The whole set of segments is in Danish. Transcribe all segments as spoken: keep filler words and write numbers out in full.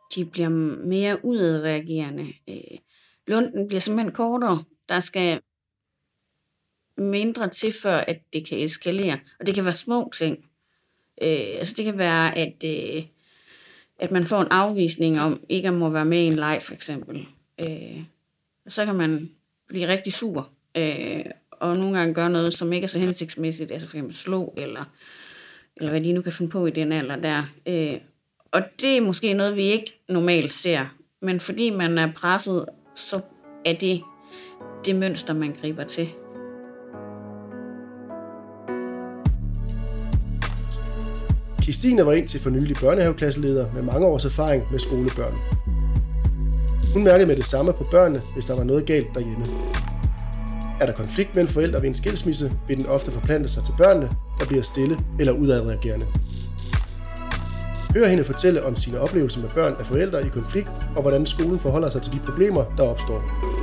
de bliver mere udadreagerende. Øh, lunden bliver simpelthen kortere. Der skal mindre til, før at det kan eskalere. Og det kan være små ting. Øh, altså det kan være, at, øh, at man får en afvisning om, ikke at må være med i en leg, for eksempel. Øh, så kan man blive rigtig sur. Øh, og nogle gange gøre noget, som ikke er så hensigtsmæssigt. Altså for eksempel slå, eller, eller hvad de nu kan finde på i den alder der. Øh, og det er måske noget, vi ikke normalt ser. Men fordi man er presset, så er det det mønster, man griber til. Kristine var indtil for nylig børnehaveklasseleder med mange års erfaring med skolebørn. Hun mærkede med det samme på børnene, hvis der var noget galt derhjemme. Er der konflikt mellem forældre ved en skilsmisse, vil den ofte forplante sig til børnene, der bliver stille eller udadreagerende. Hør hende fortælle om sine oplevelser med børn af forældre i konflikt, og hvordan skolen forholder sig til de problemer, der opstår.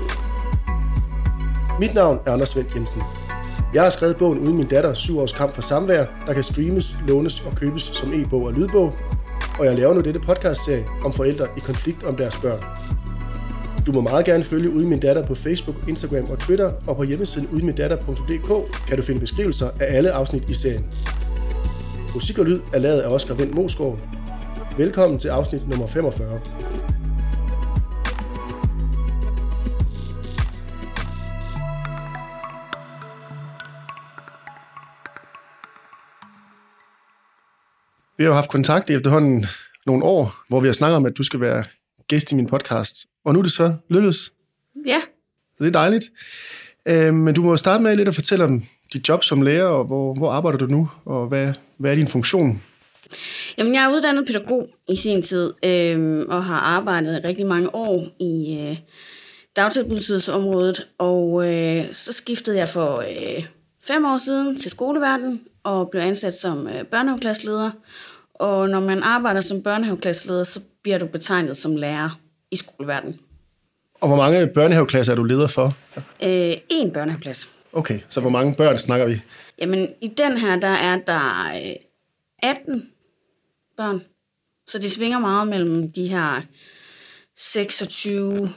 Mit navn er Anders Svend Jensen. Jeg har skrevet bogen Uden min datter, syv års kamp for samvær, der kan streames, lånes og købes som e-bog og lydbog, og jeg laver nu dette podcastserie om forældre i konflikt om deres børn. Du må meget gerne følge Uden min datter på Facebook, Instagram og Twitter, og på hjemmesiden uden min datter punktum d k kan du finde beskrivelser af alle afsnit i serien. Musik og lyd er lavet af Oscar Wendt Moesgaard. Velkommen til afsnit nummer femogfyrre. Vi har jo haft kontakt i efterhånden nogle år, hvor vi har snakket om, at du skal være gæst i min podcast. Og nu er det så lykkedes. Ja. Det er dejligt. Øh, men du må starte med lidt at fortælle om dit job som lærer, og hvor, hvor arbejder du nu, og hvad, hvad er din funktion? Jamen, jeg er uddannet pædagog i sin tid, øh, og har arbejdet rigtig mange år i øh, dagtilbudsområdet. Og øh, så skiftede jeg for øh, fem år siden til skoleverdenen, og blev ansat som øh, børnehaveklasseleder. Og når man arbejder som børnehaveklasseleder, så bliver du betegnet som lærer i skoleverdenen. Og hvor mange børnehaveklasser er du leder for? Øh, en børnehaveklasse. Okay, så hvor mange børn snakker vi? Jamen, i den her, der er der øh, atten børn. Så det svinger meget mellem de her seksogtyve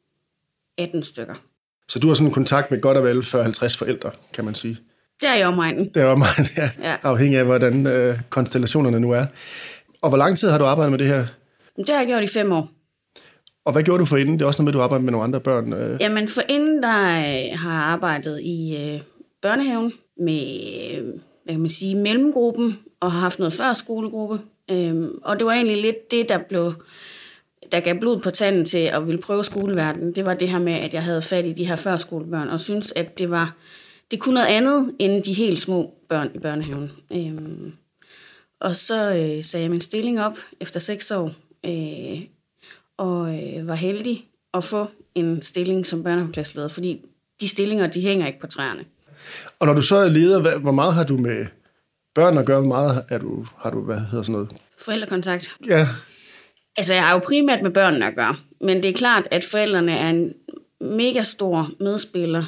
atten stykker. Så du har sådan en kontakt med godt og vel fyrre til halvtreds forældre, kan man sige? Det er i omegnen. Det er omegnen, ja. ja. Afhængig af, hvordan øh, konstellationerne nu er. Og hvor lang tid har du arbejdet med det her? Det har jeg gjort i fem år. Og hvad gjorde du for inden? Det er også noget med, at du arbejder med nogle andre børn. Øh. Jamen for inden, der øh, har jeg arbejdet i øh, børnehaven med, øh, hvad kan man sige, mellemgruppen, og har haft noget førskolegruppe. Øhm, og det var egentlig lidt det, der blev, der gav blod på tanden til at ville prøve skoleverdenen. Det var det her med, at jeg havde fat i de her førskolebørn, og synes at det var, det kunne noget andet end de helt små børn i børnehaven. Øhm, og så øh, sagde jeg min stilling op efter seks år, øh, og øh, var heldig at få en stilling som børnehaveklasseleder, fordi de stillinger, de hænger ikke på træerne. Og når du så er leder, hvor meget har du med børn at gøre? Hvor meget er du, har du, hvad hedder sådan noget? Forældrekontakt. Ja. Altså, jeg har jo primært med børnene at gøre, men det er klart, at forældrene er en mega stor medspiller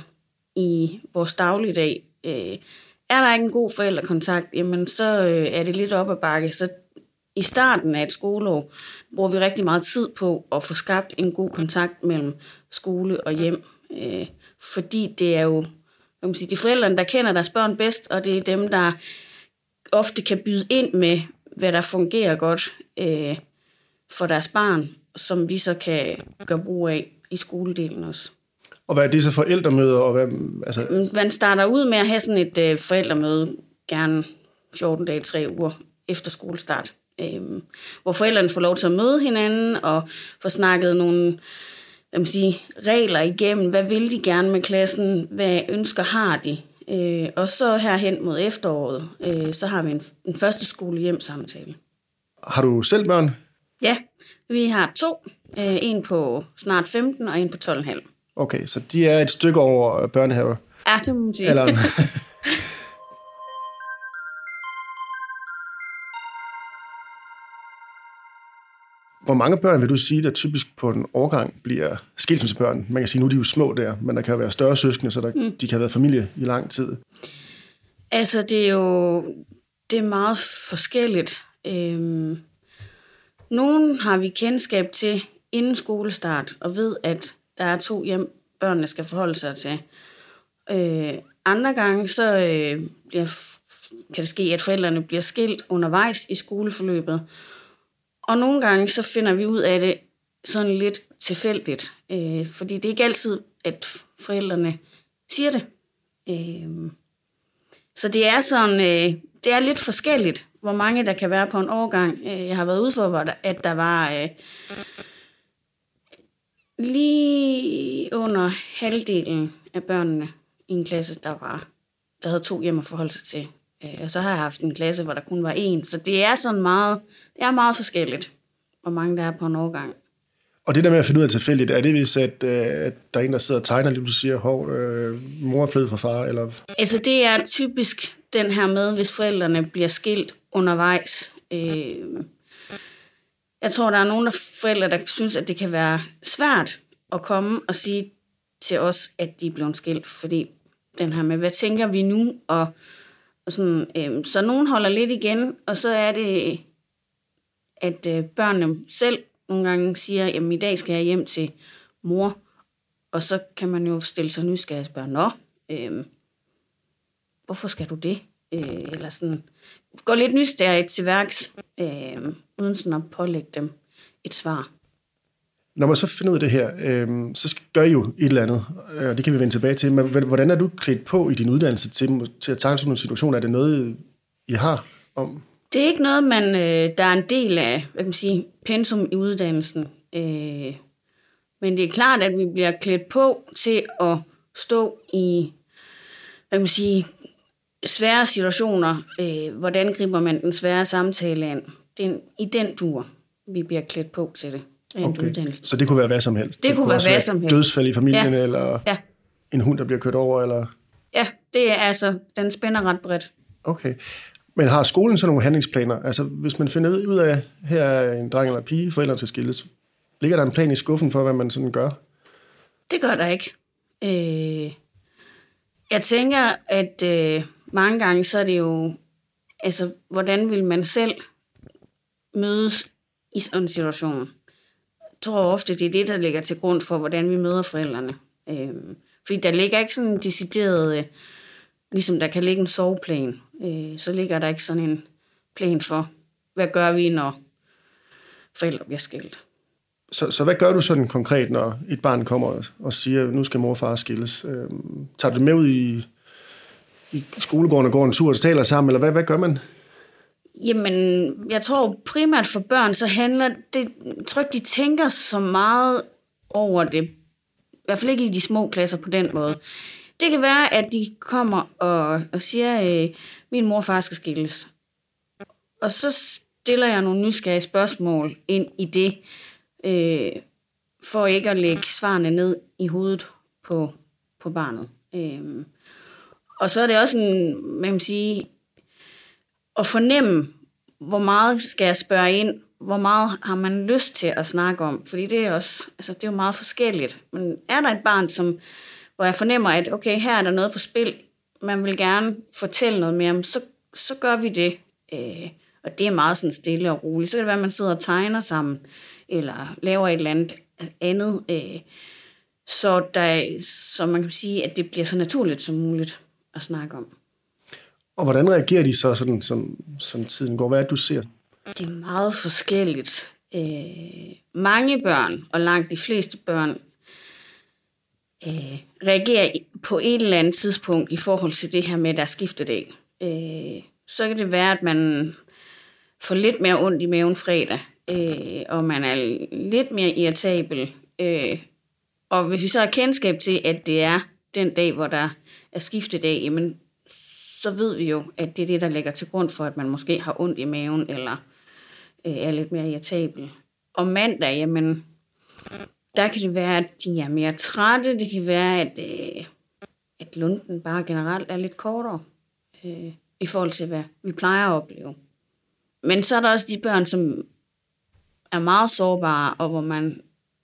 i vores dagligdag. Øh, er der ikke en god forældrekontakt, jamen så øh, er det lidt op ad bakke. Så i starten af et skoleår bruger vi rigtig meget tid på at få skabt en god kontakt mellem skole og hjem. Øh, fordi det er jo hvad man siger, de forældrene, der kender deres børn bedst, og det er dem, der ofte kan byde ind med, hvad der fungerer godt øh, for deres barn, som vi så kan gøre brug af i skoledelen også. Og hvad er det så forældremøder? Og hvad, altså... Man starter ud med at have sådan et øh, forældremøde, gerne fjorten dage, tre uger efter skolestart, øh, hvor forældrene får lov til at møde hinanden og få snakket nogle hvad man siger, regler igennem. Hvad vil de gerne med klassen? Hvad ønsker har de? Øh, og så herhen mod efteråret, øh, så har vi en, en første skole-hjem-samtale. Har du selv børn? Ja, vi har to. Øh, en på snart femten og en på tolv komma fem. Okay, så de er et stykke over børnehaver? Ja, det må man sige. Eller... Hvor mange børn vil du sige, der typisk på en årgang bliver skilsmissebørn? Man kan sige, nu er de jo små der, men der kan være større søskende, så der, mm. de kan have været familie i lang tid. Altså, det er jo det er meget forskelligt. Øhm, Nogen har vi kendskab til inden skolestart, og ved, at der er to hjem, børnene skal forholde sig til. Øh, andre gange, så øh, bliver, kan det ske, at forældrene bliver skilt undervejs i skoleforløbet. Og nogle gange, så finder vi ud af det sådan lidt tilfældigt. Øh, fordi det er ikke altid, at forældrene siger det. Øh, så det er sådan, øh, det er lidt forskelligt, hvor mange der kan være på en årgang. Øh, jeg har været ude for, at der var øh, lige under halvdelen af børnene i en klasse, der var, der havde to hjem at forholde sig til. Øh, og så har jeg haft en klasse, hvor der kun var én. Så det er sådan meget, det er meget forskelligt, hvor mange der er på en årgang. Og det der med at finde ud af tilfældigt, er det hvis, at, øh, at der er en, der sidder og tegner, lige du siger, hov, øh, mor er flyttet fra far? Eller? Altså det er typisk den her med, hvis forældrene bliver skilt undervejs. Øh, jeg tror, der er nogle af forældre, der synes, at det kan være svært at komme og sige til os, at de er blevet skilt, fordi den her med, hvad tænker vi nu? Og, og sådan, øh, så nogen holder lidt igen, og så er det, at øh, børnene selv nogle gange siger, jamen i dag skal jeg hjem til mor, og så kan man jo stille sig nysgerrig og spørge, nå, øh, hvorfor skal du det? Øh, eller sådan, gå lidt nysgerrigt til værks, øh, uden sådan at pålægge dem et svar. Når man så finder ud af det her, øh, så gør I jo et eller andet, og det kan vi vende tilbage til, men hvordan er du klædt på i din uddannelse til, til at tage sådan en situation? Er det noget, I har om? Det er ikke noget, man, øh, der er en del af, hvad kan man sige, pensum i uddannelsen. Øh, men det er klart, at vi bliver klædt på til at stå i, hvad kan man sige, svære situationer. Øh, hvordan griber man den svære samtale an? Den, I den dur, vi bliver klædt på til det. Okay. Så det kunne være hvad som helst? Det, det kunne være hvad som helst. Dødsfald i familien, ja. eller ja. en hund, der bliver kørt over? Eller? Ja, det er altså, den spænder ret bredt. Okay. Men har skolen så nogle handlingsplaner? Altså, hvis man finder ud af, her er en dreng eller en pige, forældre til skilles, ligger der en plan i skuffen for, hvad man sådan gør? Det gør der ikke. Øh, jeg tænker, at øh, mange gange, så er det jo, altså, hvordan vil man selv mødes i sådan en situation? Jeg tror ofte, det er det, der ligger til grund for, hvordan vi møder forældrene. Øh, fordi der ligger ikke sådan en decideret, øh, ligesom der kan ligge en soveplan, øh, så ligger der ikke sådan en plan for, hvad gør vi, når forældre bliver skilt. Så, så hvad gør du sådan konkret, når et barn kommer og, og siger, nu skal mor og far skilles? Øh, tager du med ud i, i skolegården og går en tur og taler sammen, eller hvad, hvad gør man? Jamen, jeg tror primært for børn, så handler det, jeg tror ikke, de tænker så meget over det. I hvert fald ikke i de små klasser på den måde. Det kan være, at de kommer og, og siger, øh, min mor og far skal skilles. Og så stiller jeg nogle nysgerrige spørgsmål ind i det, øh, for ikke at lægge svarene ned i hovedet på, på barnet. Øh, og så er det også en, man kan sige, at fornemme, hvor meget skal jeg spørge ind, hvor meget har man lyst til at snakke om, fordi det er også, altså det er jo meget forskelligt. Men er der et barn, som, hvor jeg fornemmer, at okay, her er der noget på spil, man vil gerne fortælle noget mere om, så, så gør vi det. Øh, og det er meget sådan stille og roligt. Så kan det være, at man sidder og tegner sammen, eller laver et eller andet andet, øh, så, der, så man kan sige, at det bliver så naturligt som muligt at snakke om. Og hvordan reagerer de så, sådan, som, som tiden går? Hvad er det, du ser? Det er meget forskelligt. Øh, mange børn, og langt de fleste børn, øh, reagerer på et eller andet tidspunkt i forhold til det her med deres skiftedag. Øh, så kan det være, at man får lidt mere ondt i maven fredag, øh, og man er lidt mere irritabel. Øh, og hvis vi så har kendskab til, at det er den dag, hvor der er skiftedag, jamen, så ved vi jo, at det er det, der ligger til grund for, at man måske har ondt i maven, eller øh, er lidt mere irritabel. Og mandag, jamen, der kan det være, at de er mere trætte. Det kan være, at, øh, at lunden bare generelt er lidt kortere, øh, i forhold til, hvad vi plejer at opleve. Men så er der også de børn, som er meget sårbare, og hvor man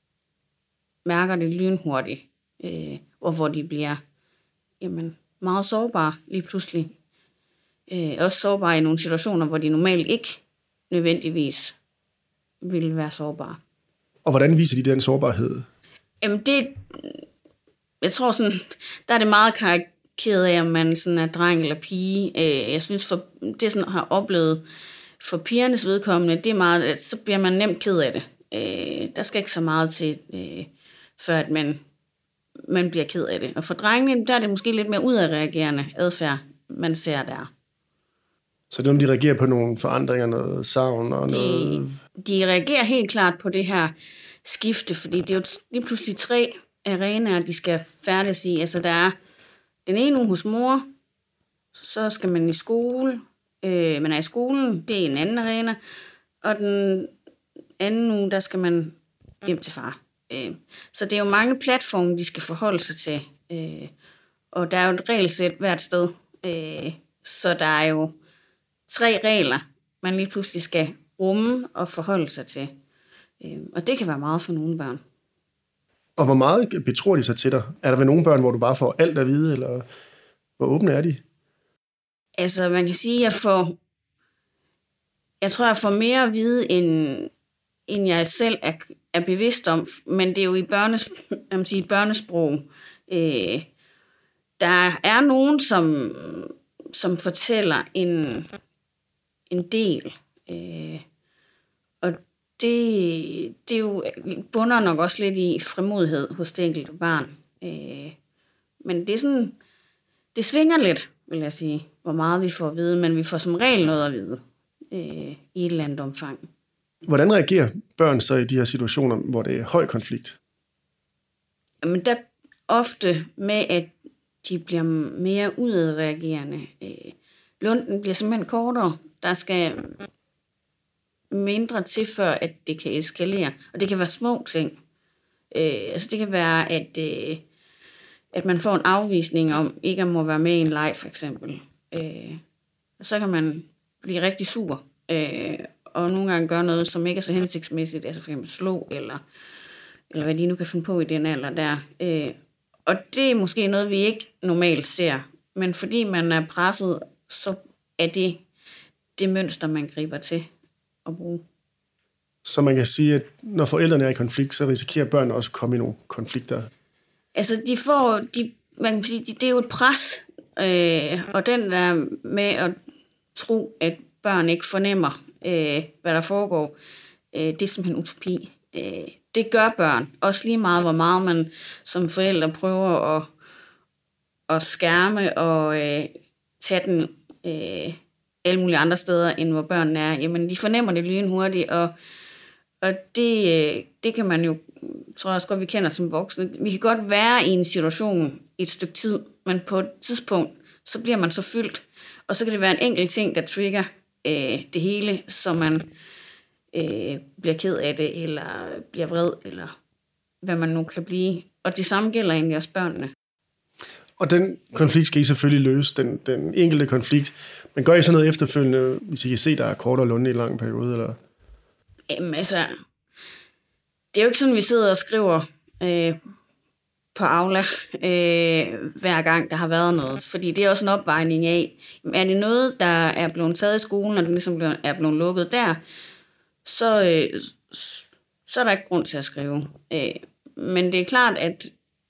mærker det lynhurtigt, øh, og hvor de bliver, jamen, meget sårbare lige pludselig. Øh, også sårbare i nogle situationer, hvor de normalt ikke nødvendigvis vil være sårbare. Og hvordan viser de den sårbarhed? Jamen det, jeg tror sådan, der er det meget karikeret af, om man sådan er dreng eller pige. Jeg synes, for det sådan har oplevet for pigernes vedkommende, det er meget, så bliver man nemt ked af det. Der skal ikke så meget til, før at man, man bliver ked af det. Og for drengene, der er det måske lidt mere udadreagerende adfærd, man ser der. Så det er, om de reagerer på nogle forandringer, noget savn og noget... De, de reagerer helt klart på det her skifte, fordi det er jo lige pludselig tre arenaer, de skal færdes i. Altså der er den ene uge hos mor, så skal man i skole, øh, man er i skolen, det er en anden arena, og den anden uge, der skal man hjem til far. Øh, så det er jo mange platforme, de skal forholde sig til, øh, og der er jo et regelsæt hvert sted, øh, så der er jo tre regler, man lige pludselig skal rumme og forholde sig til. Og det kan være meget for nogle børn. Og hvor meget betror de sig til dig? Er der ved nogle børn, hvor du bare får alt at vide, eller hvor åbne er de? Altså, man kan sige, at jeg får... Jeg tror, jeg får mere at vide, end, end jeg selv er, er bevidst om. Men det er jo i børnes, jeg må sige, børnesprog. Øh, der er nogen, som, som fortæller en, en del. Øh, og det, det er jo bunder nok også lidt i frimodighed hos det enkelte barn. Øh, men det er sådan, det svinger lidt, vil jeg sige, hvor meget vi får at vide, men vi får som regel noget at vide øh, i et eller andet omfang. Hvordan reagerer børn så i de her situationer, hvor det er høj konflikt? Jamen der ofte med, at de bliver mere udadreagerende. Øh, lunden bliver simpelthen kortere. Der skal mindre til, før at det kan eskalere. Og det kan være små ting. Øh, altså det kan være, at, øh, at man får en afvisning om, ikke at må være med i en leg, for eksempel. Øh, så kan man blive rigtig sur. Øh, og nogle gange gøre noget, som ikke er så hensigtsmæssigt. Altså for eksempel slå, eller, eller hvad de nu kan finde på i den alder der. Øh, og det er måske noget, vi ikke normalt ser. Men fordi man er presset, så er det det mønster, man griber til at bruge. Så man kan sige, at når forældrene er i konflikt, så risikerer børn også at komme i nogle konflikter? Altså, de får... De, man kan sige, det er jo et pres, øh, og den der med at tro, at børn ikke fornemmer, øh, hvad der foregår, øh, det er simpelthen utopi. Øh, det gør børn. Også lige meget, hvor meget man som forældre prøver at, at skærme og øh, tage den øh, alle mulige andre steder, end hvor børnene er. Jamen, de fornemmer det lynhurtigt, og, og det, øh, det kan man jo, tror jeg også godt, vi kender som voksne. Vi kan godt være i en situation i et stykke tid, men på et tidspunkt, så bliver man så fyldt, og så kan det være en enkelt ting, der trigger øh, det hele, så man øh, bliver ked af det, eller bliver vred, eller hvad man nu kan blive. Og det samme gælder egentlig også børnene. Og den konflikt skal I selvfølgelig løse, den, den enkelte konflikt. Men gør I så noget efterfølgende, hvis I kan se, der er kortere lunde i en lang periode? Eller? Jamen altså, det er jo ikke sådan, vi sidder og skriver øh, på Aula, øh, hver gang der har været noget. Fordi det er også en opvejning af, er det noget, der er blevet taget i skolen, og det ligesom er blevet lukket der, så, øh, så er der ikke grund til at skrive. Øh, men det er klart, at,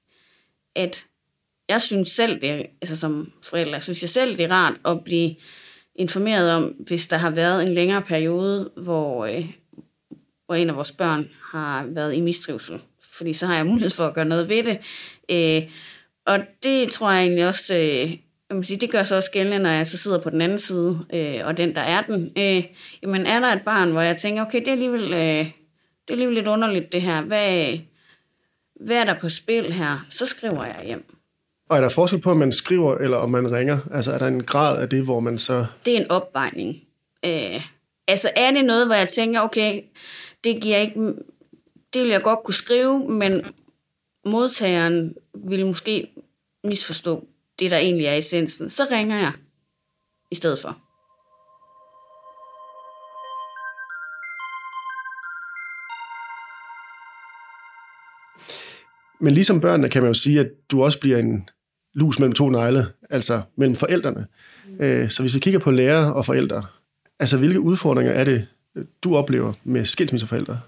at jeg synes selv, det er, altså som forældre, synes jeg selv, det er rart at blive informeret om, hvis der har været en længere periode, hvor, øh, hvor en af vores børn har været i mistrivsel. Fordi så har jeg mulighed for at gøre noget ved det. Øh, og det tror jeg egentlig også, øh, jeg må sige, det gør så også gældende, når jeg så sidder på den anden side, øh, og den, der er den. Øh, jamen er der et barn, hvor jeg tænker, okay, det er alligevel, øh, det er alligevel lidt underligt det her. Hvad, hvad er der på spil her? Så skriver jeg hjem. Og er der forskel på, om man skriver, eller om man ringer? Altså er der en grad af det, hvor man så... Det er en opvejning. Øh, altså er det noget, hvor jeg tænker, okay, det giver ikke... Det vil jeg godt kunne skrive, men modtageren vil måske misforstå det, der egentlig er essensen. Så ringer jeg i stedet for. Men ligesom børnene kan man jo sige, at du også bliver en lus mellem to negle, altså mellem forældrene. Mm. Så hvis vi kigger på lærere og forældre, altså hvilke udfordringer er det du oplever med skilsmisseforældre?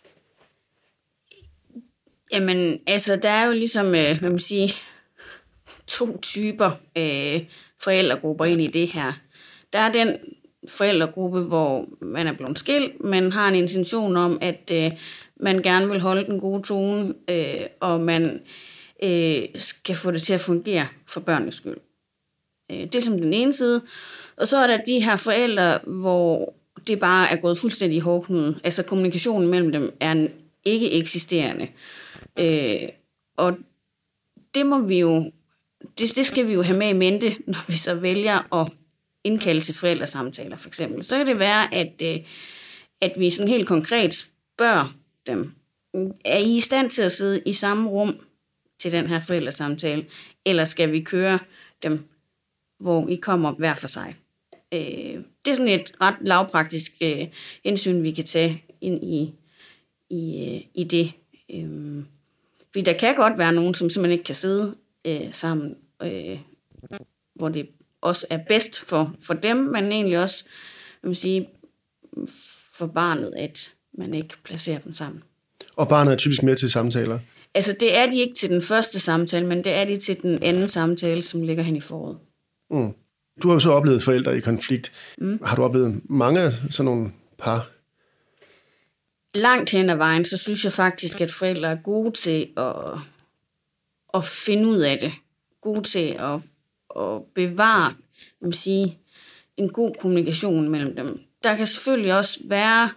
Jamen, altså, der er jo ligesom, øh, hvad man siger, to typer øh, forældregrupper ind i det her. Der er den forældregruppe, hvor man er blevet skilt, men har en intention om, at øh, man gerne vil holde den gode tone, øh, og man øh, skal få det til at fungere for børnenes skyld. Øh, det er som den ene side. Og så er der de her forældre, hvor det bare er gået fuldstændig i hårdknude. Altså kommunikationen mellem dem er ikke eksisterende. Øh, og det må vi jo, det, det skal vi jo have med i mente, når vi så vælger at indkalde til forældresamtaler, for eksempel. Så kan det være, at, øh, at vi sådan helt konkret spørger dem, er I i stand til at sidde i samme rum til den her forældresamtale, eller skal vi køre dem, hvor I kommer hver for sig? Øh, det er sådan et ret lavpraktisk øh, hensyn, vi kan tage ind i, i, øh, i det. Øh, fordi der kan godt være nogen, som simpelthen ikke kan sidde øh, sammen, øh, hvor det også er bedst for, for dem, men egentlig også jeg vil sige, for barnet, at man ikke placerer dem sammen. Og barnet er typisk med til samtaler? Altså, det er de ikke til den første samtale, men det er de til den anden samtale, som ligger hen i foråret. Mm. Du har jo så oplevet forældre i konflikt. Mm. Har du oplevet mange af sådan nogle par? Langt hen ad vejen, så synes jeg faktisk, at forældre er gode til at, at finde ud af det. Gode til at, at bevare, man sige, en god kommunikation mellem dem. Der kan selvfølgelig også være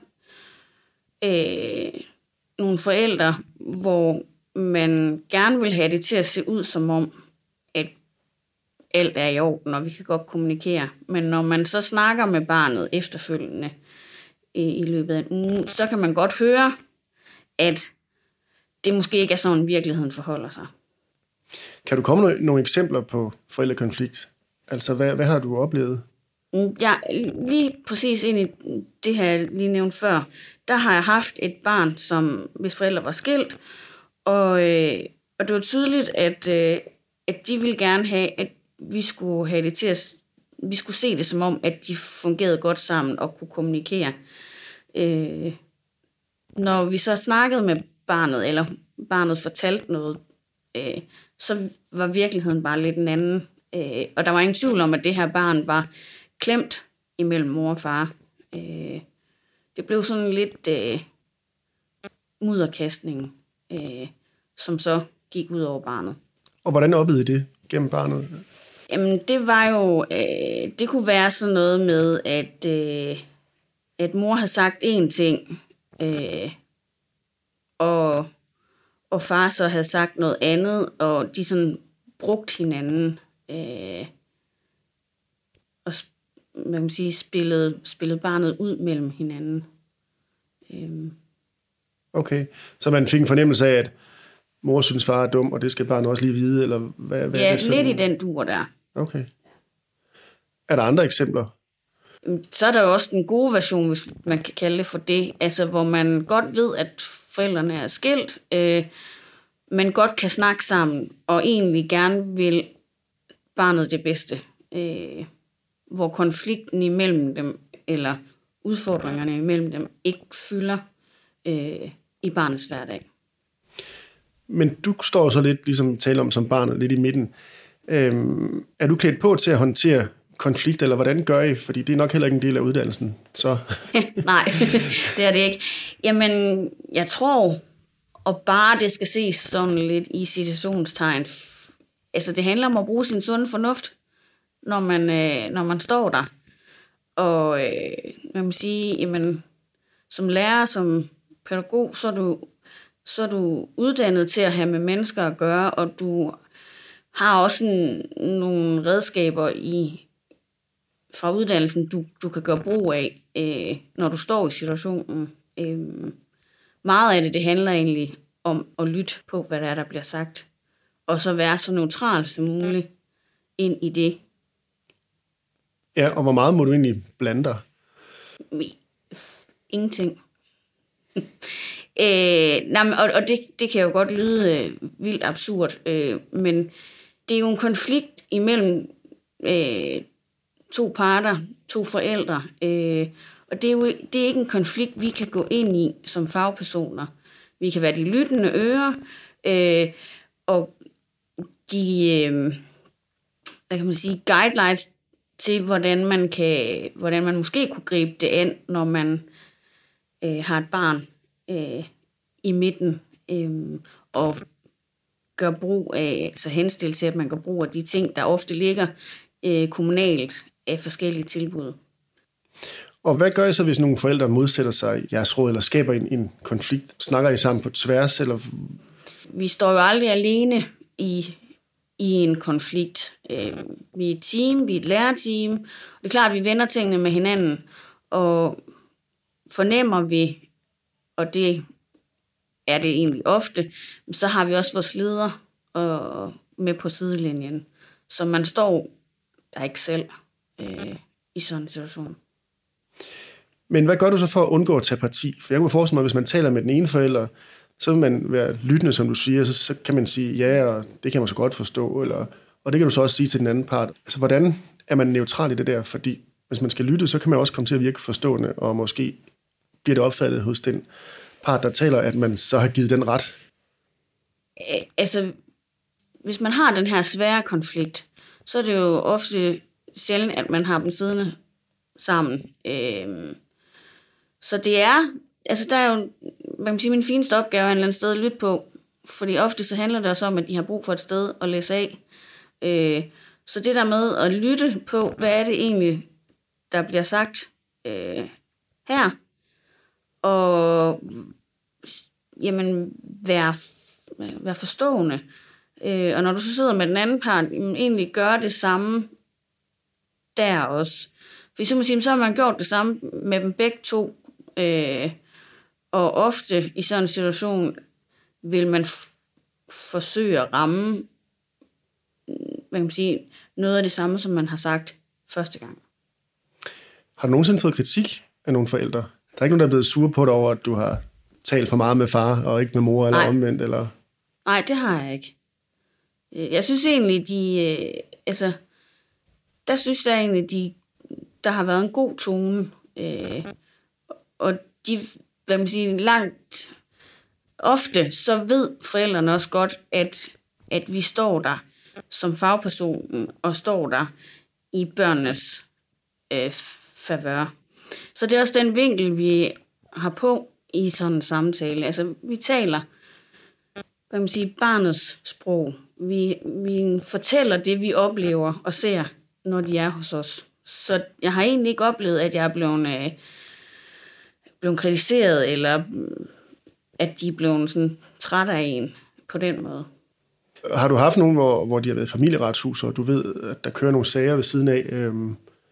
øh, nogle forældre, hvor man gerne vil have det til at se ud som om, at alt er i orden, og vi kan godt kommunikere. Men når man så snakker med barnet efterfølgende i, i løbet af en uge, så kan man godt høre, at det måske ikke er sådan, virkeligheden forholder sig. Kan du komme med nogle eksempler på forældrekonflikt? Altså, hvad, hvad har du oplevet? Ja, lige præcis ind i det her, jeg lige nævnte før, der har jeg haft et barn, som hvis forældre var skilt, og, øh, og det var tydeligt, at, øh, at de ville gerne have, at vi skulle have det til at, vi skulle se det som om, at de fungerede godt sammen og kunne kommunikere. Øh, når vi så snakkede med barnet, eller barnet fortalte noget, øh, så var virkeligheden bare lidt en anden. Øh, og der var ingen tvivl om, at det her barn var klemt imellem mor og far. Øh, det blev sådan lidt øh, mudderkastning, øh, som så gik ud over barnet. Og hvordan oplevede I det gennem barnet? Jamen, det var jo, øh, det kunne være sådan noget med, at, øh, at mor havde sagt én ting, øh, og, og far så havde sagt noget andet, og de sådan brugt hinanden, øh, og man kan sige, spillede, spillede barnet ud mellem hinanden. Øh. Okay, så man fik en fornemmelse af, at mor synes, far er dum, og det skal barnet også lige vide, eller hvad? hvad ja, det lidt i den dur der. Okay. Er der andre eksempler? Så er der jo også den gode version, hvis man kan kalde det for det, altså hvor man godt ved, at forældrene er skilt, øh, men godt kan snakke sammen, og egentlig gerne vil barnet det bedste. Øh, hvor konflikten imellem dem, eller udfordringerne imellem dem, ikke fylder øh, i barnets hverdag. Men du står så lidt, ligesom taler om som barnet, lidt i midten. Øhm, er du klædt på til at håndtere konflikt, eller hvordan gør I? Fordi det er nok heller ikke en del af uddannelsen. Så. Nej, det er det ikke. Jamen, jeg tror, og bare det skal ses sådan lidt i citationstegn. Altså, det handler om at bruge sin sunde fornuft, når man, øh, når man står der. Og øh, man må sige, jamen, som lærer, som pædagog, så er du, så er du uddannet til at have med mennesker at gøre, og du har også en, nogle redskaber i fra uddannelsen, du, du kan gøre brug af, øh, når du står i situationen. Øh, meget af det, det handler egentlig om at lytte på, hvad der er, der bliver sagt, og så være så neutral som muligt ind i det. Ja, og hvor meget må du egentlig blande dig? Ingenting. øh, nej, og og det, det kan jo godt lyde øh, vildt absurd, øh, men det er jo en konflikt imellem øh, to parter, to forældre, øh, Og det er jo det er ikke en konflikt, vi kan gå ind i som fagpersoner. Vi kan være de lyttende ører, øh, og give, øh, hvad kan man sige, guidelines til, hvordan man, kan, hvordan man måske kunne gribe det an, når man øh, har et barn øh, i midten, øh, og gør brug af, altså henstille til, at man gør brug af de ting, der ofte ligger øh, kommunalt af forskellige tilbud. Og hvad gør I så, hvis nogle forældre modsætter sig jeres råd, eller skaber en, en konflikt? Snakker I sammen på tværs? Eller? Vi står jo aldrig alene i, i en konflikt. Øh, vi er et team, vi er et lærerteam. Det er klart, at vi vender tingene med hinanden, og fornemmer vi, og det er det egentlig ofte, så har vi også vores leder og, med på sidelinjen. Så man står der ikke selv øh, i sådan en situation. Men hvad gør du så for at undgå at tage parti? For jeg kunne forestille mig, at hvis man taler med den ene forælder, så vil man være lyttende, som du siger, så, så kan man sige ja, og det kan man så godt forstå, eller, og det kan du så også sige til den anden part. Altså, hvordan er man neutral i det der? Fordi hvis man skal lytte, så kan man også komme til at virke forstående, og måske bliver det opfattet hos den part, der taler, at man så har givet den ret. Altså, hvis man har den her svære konflikt, så er det jo ofte sjældent, at man har dem siddende sammen. Øhm, så det er, altså der er jo, man kan sige, min fineste opgave er en eller anden sted at lytte på, fordi ofte så handler det også om, at de har brug for et sted at læse af. Øh, så det der med at lytte på, hvad er det egentlig, der bliver sagt øh, her, og jamen, være, være forstående. Øh, og når du så sidder med den anden part, jamen, egentlig gør det samme der også. For så, man sige, så har man gjort det samme med dem begge to. Øh, og ofte i sådan en situation vil man f- forsøge at ramme hvad kan man sige, noget af det samme, som man har sagt første gang. Har du nogensinde fået kritik af nogle forældre? Der er ikke nogen, der er blevet sure på dig over, at du har talt for meget med far, og ikke med mor, eller Nej. omvendt? Eller? Nej, det har jeg ikke. Jeg synes egentlig, de... Altså, der synes jeg egentlig, de, der har været en god tone. Øh, og de, hvad man siger, langt ofte, så ved forældrene også godt, at, at vi står der som fagperson, og står der i børnenes øh, favør. Så det er også den vinkel, vi har på i sådan en samtale. Altså, vi taler, hvad man siger, barnets sprog. Vi, vi fortæller det, vi oplever og ser, når de er hos os. Så jeg har egentlig ikke oplevet, at jeg er blevet, øh, blevet kritiseret, eller at de er blevet sådan træt af en på den måde. Har du haft nogen, hvor, hvor de har været familieretshus, og du ved, at der kører nogle sager ved siden af? Øhm...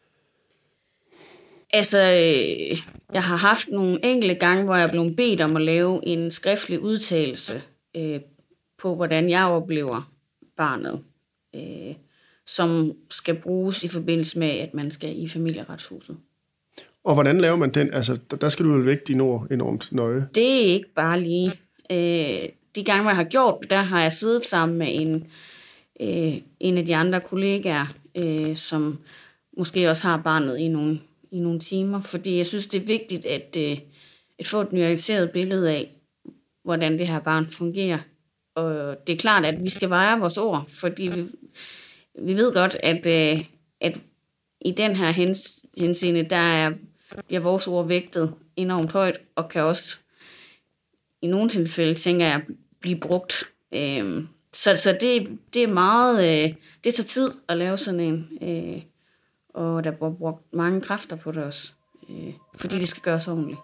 Altså, øh, jeg har haft nogle enkelte gange, hvor jeg er blevet bedt om at lave en skriftlig udtalelse øh, på, hvordan jeg oplever barnet, øh, som skal bruges i forbindelse med, at man skal i familieretshuset. Og hvordan laver man den? Altså, der skal du jo vægte dine ord enormt nøje. Det er ikke bare lige. Øh, de gange, hvor jeg har gjort det, der har jeg siddet sammen med en, øh, en af de andre kollegaer, øh, som måske også har barnet i nogle, i nogle timer, fordi jeg synes, det er vigtigt at, øh, at få et nuanceret billede af, hvordan det her barn fungerer. Og det er klart, at vi skal veje vores ord, fordi vi, vi ved godt, at, øh, at i den her hens, henseende, der er, bliver vores ord vægtet enormt højt, og kan også i nogle tilfælde, tænker jeg, blive brugt. Øhm, så så det, det er meget, øh, det tager tid at lave sådan en, øh, og der bliver brugt mange kræfter på det også, øh, fordi det skal gøres ordentligt.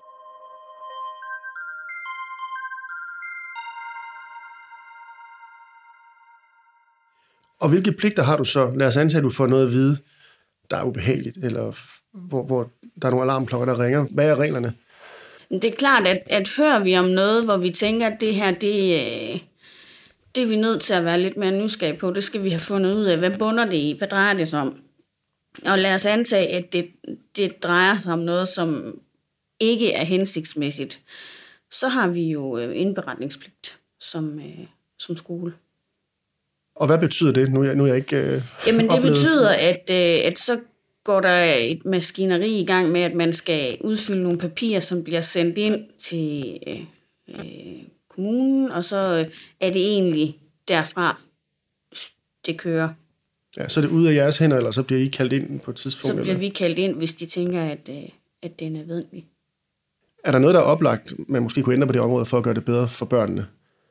Og hvilke pligter har du så? Lad os antage, at du får noget at vide, der er ubehageligt, eller hvor, hvor der er nogle alarmklokker, der ringer. Hvad er reglerne? Det er klart, at, at hører vi om noget, hvor vi tænker, at det her, det, det er vi nødt til at være lidt mere nysgerrige på. Det skal vi have fundet ud af. Hvad bunder det i? Hvad drejer det sig om? Og lad os antage, at det, det drejer sig om noget, som ikke er hensigtsmæssigt. Så har vi jo indberetningspligt som, som skole. Og hvad betyder det? Nu er jeg, nu er jeg ikke øh, Jamen det betyder, at, øh, at så går der et maskineri i gang med, at man skal udfylde nogle papirer, som bliver sendt ind til øh, øh, kommunen, og så er det egentlig derfra, det kører. Ja, så er det ude af jeres hænder, eller så bliver I kaldt ind på et tidspunkt? Så bliver eller? vi kaldt ind, hvis de tænker, at, øh, at det er nødvendigt. Er der noget, der er oplagt, man måske kunne ændre på det område, for at gøre det bedre for børnene?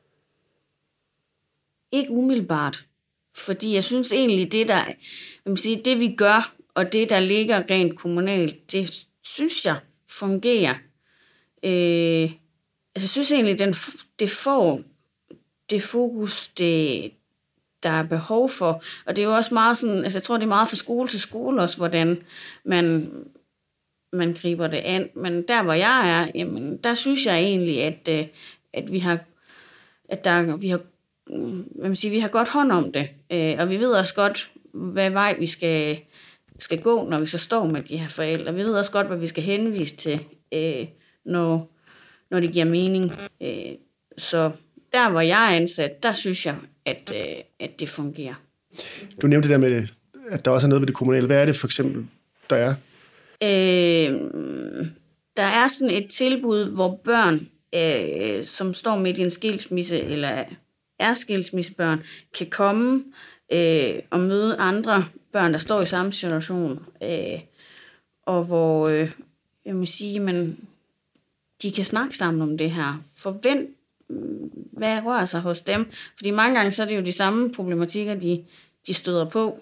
Ikke umiddelbart. Fordi jeg synes egentlig, det, der, man sige, det vi gør, og det, der ligger rent kommunalt, det synes jeg fungerer. Øh, altså, jeg synes egentlig, den, det får det fokus, det, der er behov for. Og det er jo også meget sådan, altså jeg tror, det er meget fra skole til skole også, hvordan man, man griber det an. Men der, hvor jeg er, jamen, der synes jeg egentlig, at, at vi har, at der, vi har hvad man siger, vi har godt hånd om det, øh, og vi ved også godt, hvad vej vi skal, skal gå, når vi så står med de her forældre. Vi ved også godt, hvad vi skal henvise til, øh, når, når det giver mening. Øh, så der, hvor jeg er ansat, der synes jeg, at, øh, at det fungerer. Du nævnte det der med, at der også er noget ved det kommunale. Hvad er det for eksempel, der er? Øh, der er sådan et tilbud, hvor børn, øh, som står midt i en skilsmisse, eller er skilsmissebørn, kan komme øh, og møde andre børn, der står i samme situation, øh, og hvor øh, jeg må sige, men de kan snakke sammen om det her. Forvent, hvad rører sig hos dem? Fordi mange gange så er det jo de samme problematikker, de, de støder på.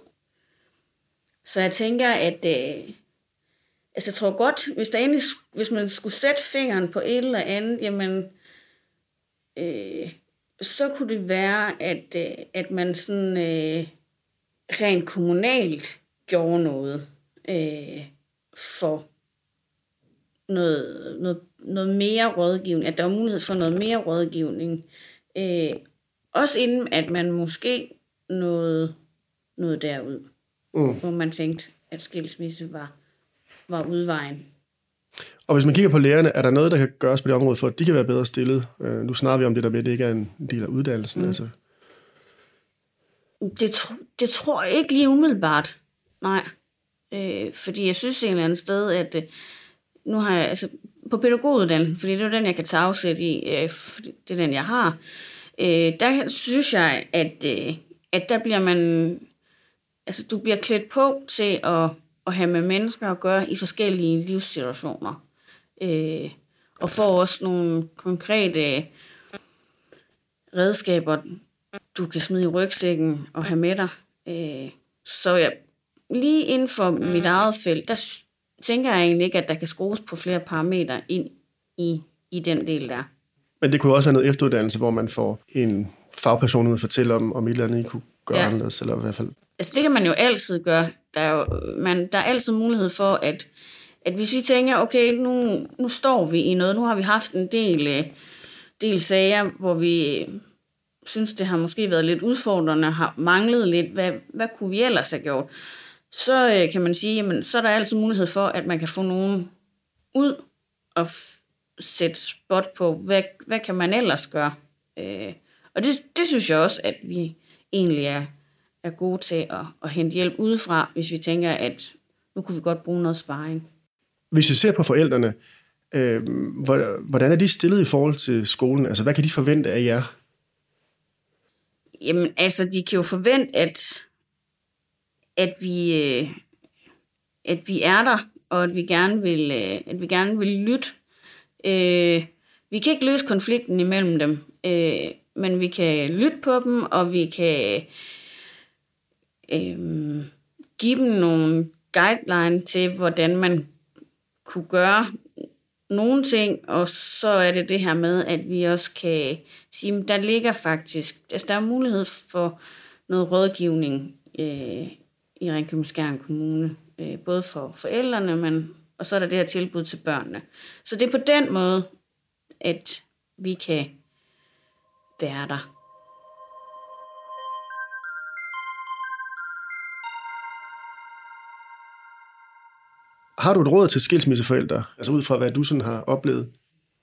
Så jeg tænker, at øh, altså jeg tror godt, hvis, der endelig, hvis man skulle sætte fingeren på et eller andet, jamen øh, så kunne det være, at, at man sådan øh, rent kommunalt gjorde noget øh, for noget, noget, noget mere rådgivning, at der var mulighed for noget mere rådgivning. Øh, også inden, at man måske nåede noget derud, mm. hvor man tænkte, at skilsmisse var, var udvejen. Og hvis man kigger på lærerne, er der noget, der kan gøres på det område, for at de kan være bedre stillet? Uh, nu snakker vi om det der med, at det ikke er en del af uddannelsen. Mm. Altså. Det, tro, det tror jeg ikke lige umiddelbart. Nej. Øh, fordi jeg synes en eller anden sted, at øh, nu har jeg, altså på pædagoguddannelsen, fordi det er den, jeg kan tage afsæt i, øh, det er den, jeg har, øh, der synes jeg, at, øh, at der bliver man, altså du bliver klædt på til at, at have med mennesker at gøre i forskellige livssituationer. Øh, og får også nogle konkrete redskaber, du kan smide i rygsækken og have med dig. Øh, så jeg, lige inden for mit eget felt, der tænker jeg egentlig ikke, at der kan skrues på flere parametre ind i, i den del der. Men det kunne også være noget efteruddannelse, hvor man får en fagperson ud at fortælle om, om et eller andet, I kunne gøre ja. anderledes, eller i hvert fald. Altså det kan man jo altid gøre. Der er, jo, man, der er altid mulighed for, at, at hvis vi tænker, okay, nu, nu står vi i noget, nu har vi haft en del, del sager, hvor vi synes, det har måske været lidt udfordrende, har manglet lidt, hvad, hvad kunne vi ellers have gjort? Så øh, kan man sige, jamen, så er der altid mulighed for, at man kan få nogen ud og f- sætte spot på, hvad, hvad kan man ellers gøre? Øh, og det, det synes jeg også, at vi egentlig er, er gode til at, at hente hjælp udefra, hvis vi tænker, at nu kunne vi godt bruge noget sparring. Hvis vi ser på forældrene, øh, hvordan er de stillet i forhold til skolen? Altså, hvad kan de forvente af jer? Jamen, altså, de kan jo forvente, at, at, vi, at vi er der, og at vi gerne vil, at vi gerne vil lytte. Øh, vi kan ikke løse konflikten imellem dem, øh, men vi kan lytte på dem, og vi kan øh, give dem nogle guidelines til, hvordan man kunne gøre nogle ting, og så er det det her med, at vi også kan sige, at der ligger faktisk, altså der er mulighed for noget rådgivning øh, i Ringkøbing-Skjern Kommune, øh, både for forældrene, men og så er der det her tilbud til børnene. Så det er på den måde, at vi kan være der. Har du et råd til skilsmisseforældre, altså ud fra hvad du sådan har oplevet?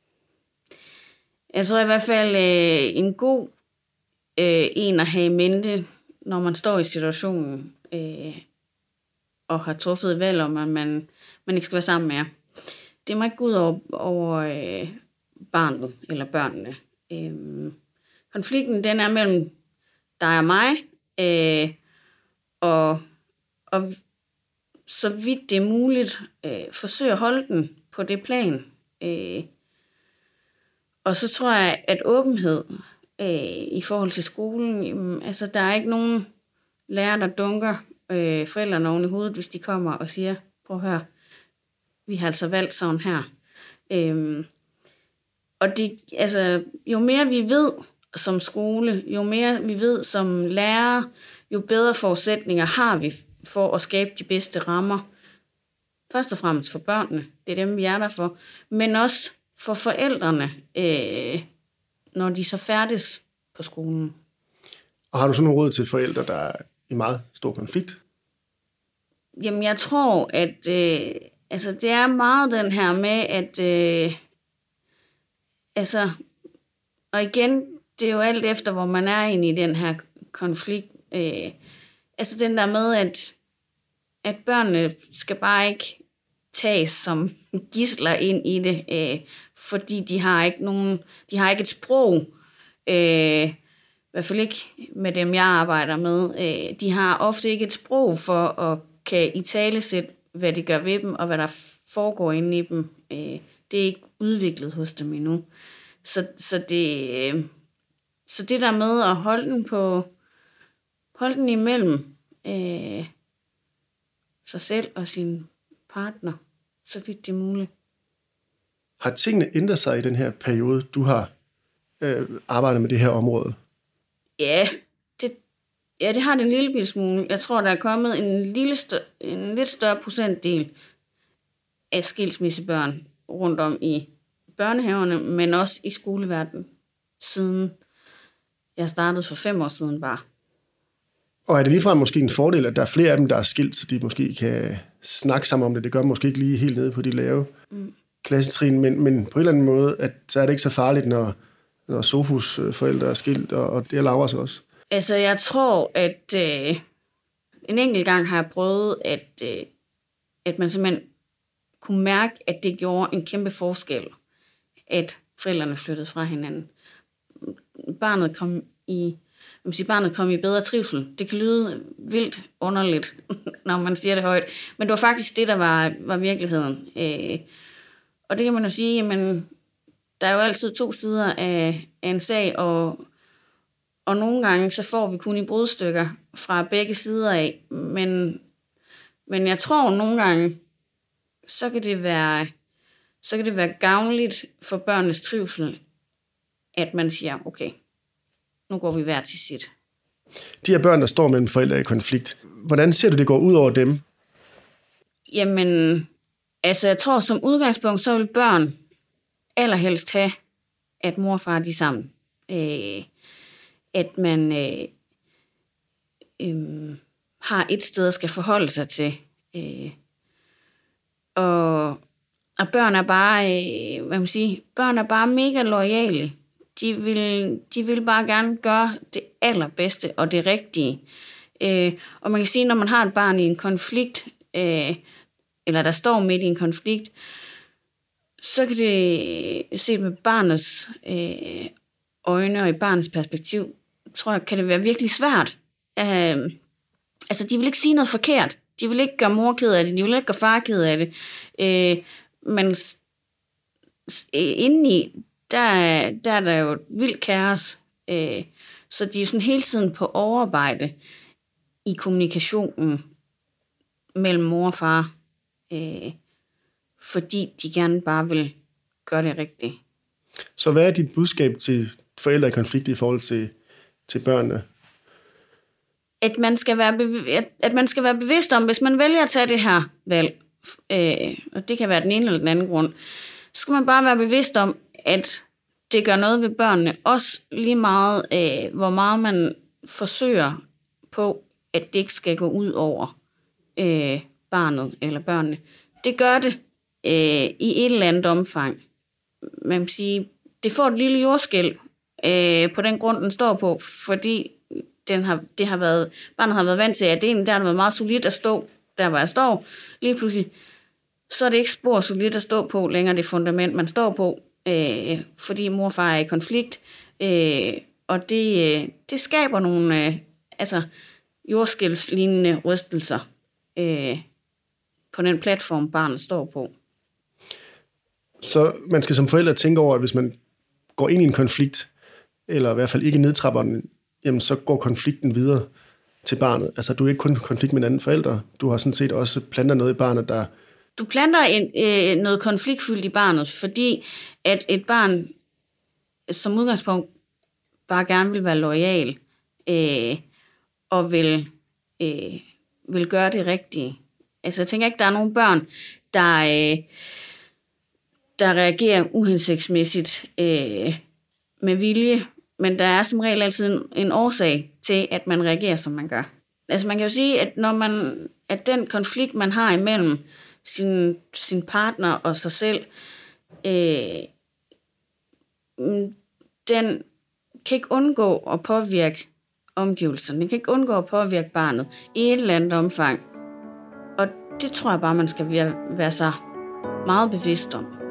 Jeg tror i hvert fald øh, en god øh, en at have i mente, når man står i situationen. Øh, og har truffet et valg om, at man, man ikke skal være sammen med jer. Det må ikke gå ud over, over øh, barnet eller børnene. Øh, konflikten, den er mellem dig og mig, øh, og, og så vidt det er muligt, øh, forsøge at holde den på det plan. Øh, og så tror jeg, at åbenhed øh, i forhold til skolen, jamen, altså der er ikke nogen lærer, der dunker øh, forældrene oven i hovedet, hvis de kommer og siger, prøv at høre, vi har altså valgt sådan her. Øh, og det, altså, jo mere vi ved som skole, jo mere vi ved som lærer, jo bedre forudsætninger har vi for at skabe de bedste rammer. Først og fremmest for børnene, det er dem, vi er der for, men også for forældrene, øh, når de så færdes på skolen. Og har du så nogle råd til forældre, der er i meget stor konflikt? Jamen, jeg tror, at øh, altså, det er meget den her med, at øh, altså, og igen, det er jo alt efter, hvor man er inde i den her konflikt. Øh, altså den der med, at, at børnene skal bare ikke tages som gidsler ind i det, øh, fordi de har ikke nogen, de har ikke et sprog, øh, i hvert fald ikke med dem, jeg arbejder med. Øh, de har ofte ikke et sprog for at kan italesætte, hvad de gør ved dem, og hvad der foregår inde i dem. Øh, det er ikke udviklet hos dem endnu. Så, så, det, øh, så det der med at holde den på, holde den imellem øh, sig selv og sin partner, så vidt det er muligt. Har tingene ændret sig i den her periode, du har øh, arbejdet med det her område? Ja, det, ja, det har det en lille smule. Jeg tror, der er kommet en, lille stør, en lidt større procentdel af skilsmissebørn rundt om i børnehaverne, men også i skoleverdenen, siden jeg startede for fem år siden bare. Og er det ligefrem måske en fordel, at der er flere af dem, der er skilt, så de måske kan snakke sammen om det? Det gør måske ikke lige helt nede på de lave mm. klassetrin, men, men på en eller anden måde, at så er det ikke så farligt, når, når Sofus forældre er skilt, og, og det er Lauras også. Altså, jeg tror, at øh, en enkelt gang har jeg prøvet, at, øh, at man simpelthen kunne mærke, at det gjorde en kæmpe forskel, at forældrene flyttede fra hinanden. Barnet kom i, man siger, barnet kom i bedre trivsel. Det kan lyde vildt underligt, når man siger det højt, men det var faktisk det, der var, var virkeligheden. Øh, og det kan man jo sige, jamen, der er jo altid to sider af, af en sag, og, og nogle gange så får vi kun i brudstykker fra begge sider af, men, men jeg tror nogle gange, så kan det være, så kan det være gavnligt for børnenes trivsel, at man siger, okay, nu går vi hver til sit. De her børn, der står mellem forældre i konflikt, hvordan ser du, det går ud over dem? Jamen, altså jeg tror som udgangspunkt, så vil børn allerhelst have, at mor og far de er sammen. Øh, at man øh, øh, har et sted at skal forholde sig til. Øh, og, og børn er bare, øh, hvad man siger, børn er bare mega loyale. De vil, de vil bare gerne gøre det allerbedste og det rigtige. Øh, og man kan sige, når man har et barn i en konflikt, øh, eller der står midt i en konflikt, så kan det set med barnets øh, øjne og i barnets perspektiv, tror jeg, kan det være virkelig svært. Øh, altså, de vil ikke sige noget forkert. De vil ikke gøre mor ked af det. De vil ikke gøre far ked af det. Øh, men indeni, der, der er der jo et vildt kaos. Øh, så de er sådan hele tiden på overarbejde i kommunikationen mellem mor og far. Øh, fordi de gerne bare vil gøre det rigtigt. Så hvad er dit budskab til forældre i konflikt i forhold til, til børnene? At man, skal være bev- at, at man skal være bevidst om, hvis man vælger at tage det her valg, øh, og det kan være den ene eller den anden grund, så skal man bare være bevidst om, at det gør noget ved børnene. Også lige meget, øh, hvor meget man forsøger på, at det ikke skal gå ud over øh, barnet eller børnene. Det gør det øh, i et eller andet omfang. Man kan sige, det får et lille jordskælv øh, på den grund, den står på, fordi den har, det har været, barnet har været vant til, at det egentlig der har været meget solidt at stå der hvor jeg står, lige pludselig, så er det ikke spor solidt at stå på længere, det fundament, man står på, øh, fordi mor og far er i konflikt, øh, og det, øh, det skaber nogle øh, altså, jordskælvslignende rystelser øh, på den platform, barnet står på. Så man skal som forældre tænke over, at hvis man går ind i en konflikt, eller i hvert fald ikke nedtrapper den, jamen så går konflikten videre til barnet. Altså du er ikke kun i konflikt med en anden forælder, du har sådan set også planter noget i barnet, der... Du planter en, øh, noget konfliktfyldt i barnet, fordi at et barn som udgangspunkt bare gerne vil være loyal, øh, og vil, øh, vil gøre det rigtige. Altså jeg tænker ikke, der er nogen børn, der, øh, der reagerer uhensigtsmæssigt øh, med vilje, men der er som regel altid en, en årsag til, at man reagerer, som man gør. Altså man kan jo sige, at når man, at den konflikt, man har imellem sin, sin partner og sig selv, øh, den kan ikke undgå at påvirke omgivelserne. Den kan ikke undgå at påvirke barnet i et eller andet omfang. Og det tror jeg bare, man skal være, være så meget bevidst om.